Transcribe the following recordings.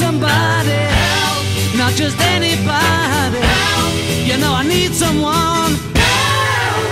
somebody help, not just anybody help. You know I need someone help.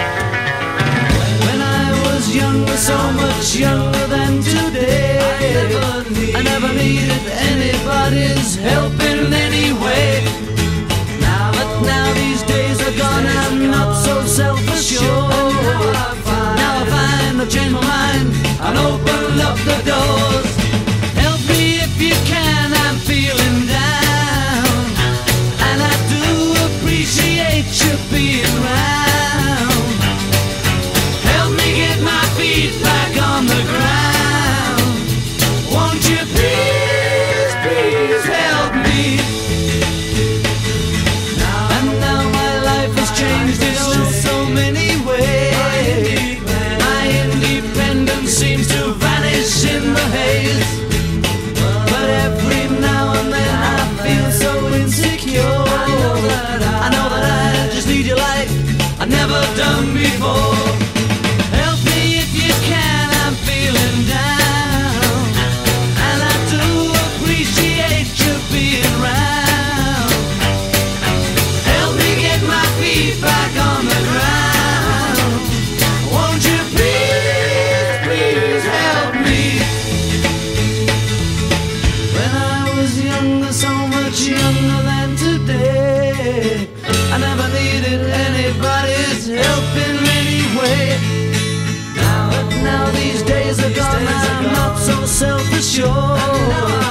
When I was younger, so much younger than today, I never needed anybody's help in any way. But now these days are gone, I'm not so self-assured. Now I find I've changed my mind and opened up the doors. Help me if you can, I'm feeling down, and I do appreciate you being round. Help me get my feet back on the ground. Won't you please, please help me? And now my life has changed in so many ways. My independence seems to vanish in the haze. But every now and then I feel so insecure. I know that I just need you like I've never done before. Help me if you can, I'm feeling down, and I do appreciate you being round. Help me get my feet back on the ground. Won't you please, please help me? When I was younger, so much younger than today, I never needed anybody's help in any way. But now these days are gone, I'm not so self-assured.